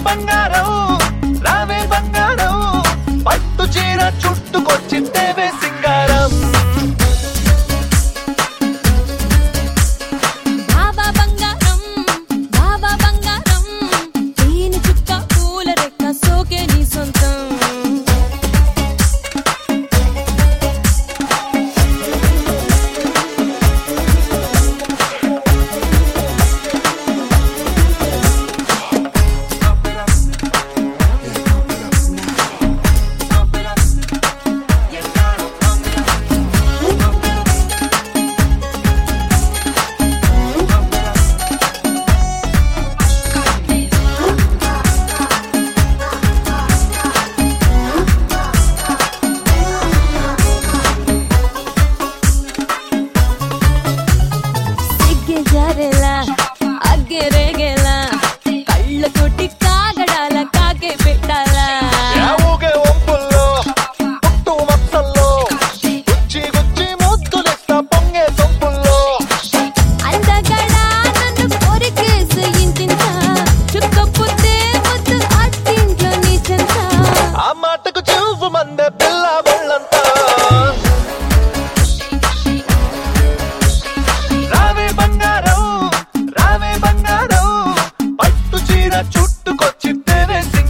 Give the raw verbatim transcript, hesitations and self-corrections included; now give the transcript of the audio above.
బంగారం రావే బంగారం పట్టు చీర చుట్టుకొచ్చితేవే సింగారం బాబా బంగారం బాబా బంగారం తేనె చుక్క పూల రెక్క సోకే నీ సొంతం జారేలా అగ్గే రేగేలా కళ్ళ కొట్టి కాగడాల కాకే పెట్టాలా ఊగే ఒంపుల్లో పుట్టు మచ్చల్లో గుచ్చి గుచ్చి ముద్దులెస్తా పొంగే సొంపుల్లో అందగడా నన్ను కొరికేసి ఇంతింత చుక్క పుట్టే ముద్దు అట్టింట్లో నీ చెంత ఆ మాటకు చూపు మందే పిల్ల బళ్ళంతా రావే బంగారం రావే బంగారం పట్టు చీర చుట్టుకొచ్చితేవే సింగారం